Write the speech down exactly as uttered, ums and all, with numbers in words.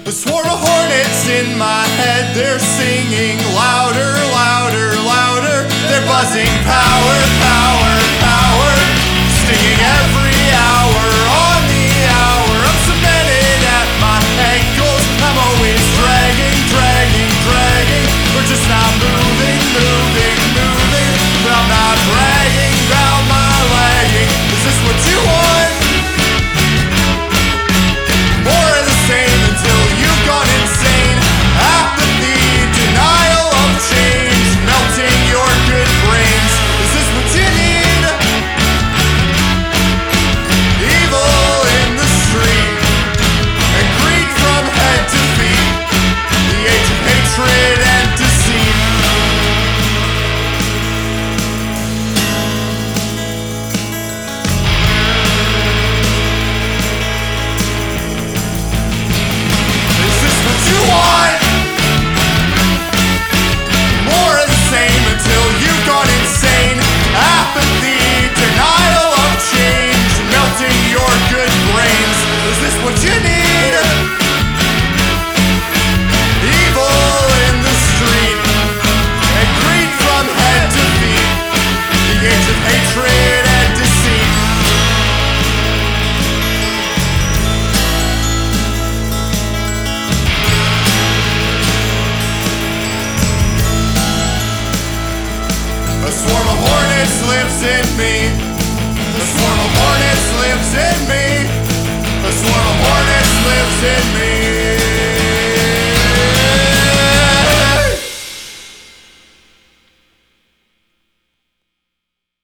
A swarm of hornets in my head, they're singing louder, louder, louder. They're buzzing power, power, power, stinging every hour on the hour. I'm cemented at my ankles, I'm always dragging, dragging, dragging. We're just not moving, moving, moving. But I'm not bragging about my lagging. Is this what you want? More of the same until you've gone insane. Apathy, denial of change, melting your good brains. Is this what you need? Evil in the street, and greed from head to feet. The age of hatred and deceit. Is this what you want? More of the same until you've gone insane. Apathy, denial of change, melting your good brains. Is this what you need? Evil in the street, and greed from head to feet. The age of hatred and deceit. A swarm of hornets lives in me. A swarm of hornets lives in me. A swarm of hornets lives in me.